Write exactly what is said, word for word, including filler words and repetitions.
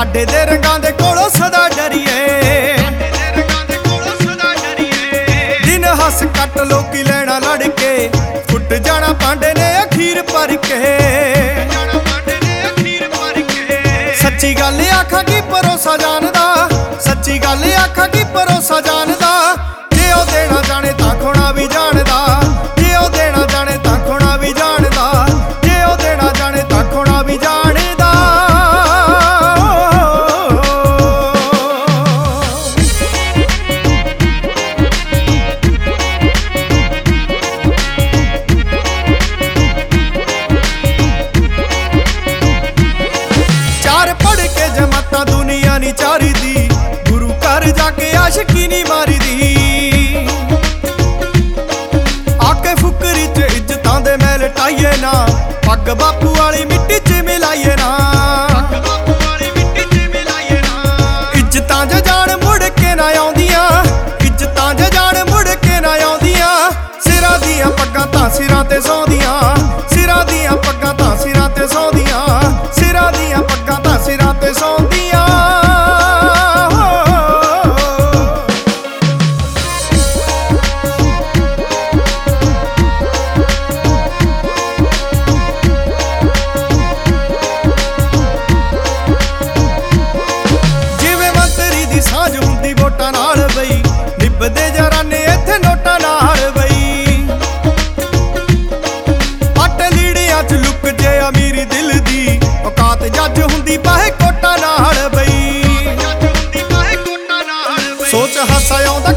ਸਾਡੇ ਦੇ ਰੰਗਾਂ ਦੇ ਕੋਲੋਂ ਸਦਾ ਡਰੀਏ, ਦਿਨ ਹੱਸ ਕੱਟ ਲੋਕੀ ਲੈਣਾ ਲੜ ਕੇ, ਫੁੱਟ ਜਾਣਾ ਪਾਂਡੇ ਨੇ ਅਖੀਰ ਭਰ ਕੇ। ਸੱਚੀ ਗੱਲ ਆਖਾਂ ਕੀ ਭਰੋਸਾ ਜਾਣਦਾ, ਸੱਚੀ ਗੱਲ ਆਖਾਂ ਕੀ ਭਰੋਸਾ ਜਾਣਦਾ। ਜੇ ਉਹ ਦੇਣਾ ਜਾਣੇ ਤਾਂ ਖੋਣਾ ਵੀ ਜਾਣਦਾ, ਜੇ ਉਹ ਦੇਣਾ ਜਾਣੇ ਤਾਂ ਖੋਣਾ ਵੀ ਜਾਣਦਾ, ਜੇ ਉਹ ਦੇਣਾ ਜਾਣੇ ਤਾਂ ਖੋਣਾ ਵੀ ਜਾਣਦਾ। ਚਾਰ ਪੜ ਕੇ ਜਮਾਤਾਂ ਦੁਨੀਆ ਨੀ ਚਾਰੀ ਦੀ, ਗੁਰੂ ਘਰ ਜਾ ਕੇ ਆਸ਼ਕੀ ਨੀ ਮਾਰੀ ਦੀ। ਆਕੇ ਫੁਕਰੀ ਚ ਇੱਜ਼ਤਾਂ ਦੇ ਮੈਲ ਟਾਈਏ ਨਾ, ਪੱਗ ਬਾਪੂ ਵਾਲੀ ਮਿੱਟੀ ਚ ਮਿਲਾਈਏ ਨਾ। ਇੱਜ਼ਤਾਂ ਜੇ ਜਾਣ ਮੁੜ ਕੇ ਨਾ ਆਉਂਦੀਆਂ, ਇੱਜ਼ਤਾਂ ਜੇ ਜਾਣ ਮੁੜ ਕੇ ਨਾ ਆਉਂਦੀਆਂ। ਸਿਰਾਂ ਦੀਆਂ ਪੱਗਾਂ ਤਾਂ ਸਿਰਾਂ ਤੇ ਸੌਂਦੀਆਂ, ਸਿਰਾਂ ਦੀਆਂ ਪੱਗਾਂ ਤਾਂ ਸਿਰਾਂ ਤੇ ਸੌਂਦੀਆਂ, ਸਿਰਾਂ ਦੀਆਂ ਪੱਗਾਂ ਤਾਂ ਸਿਰਾਂ ਤੇ ਸੌਂਦੀਆਂ। ਸਾਂਝ ਹੁੰਦੀ ਵੋਟਾਂ ਨਾਲ ਬਈ, ਨਿਭਦੇ ਜਰਾਨੇ ਇੱਥੇ ਨੋਟਾਂ ਨਾਲ ਬਈ। ਪੱਟ ਲੀੜਿਆਂ ਚ ਲੁੱਕ ਜੇ ਅਮੀਰੀ ਦਿਲ ਦੀ, ਔਕਾਤ ਜੱਜ ਹੁੰਦੀ ਪਾਹੇ ਕੋਟਾਂ ਨਾਲ ਬਈ। ਸੋਚ ਹਾਸਾ ਆਉਂਦਾ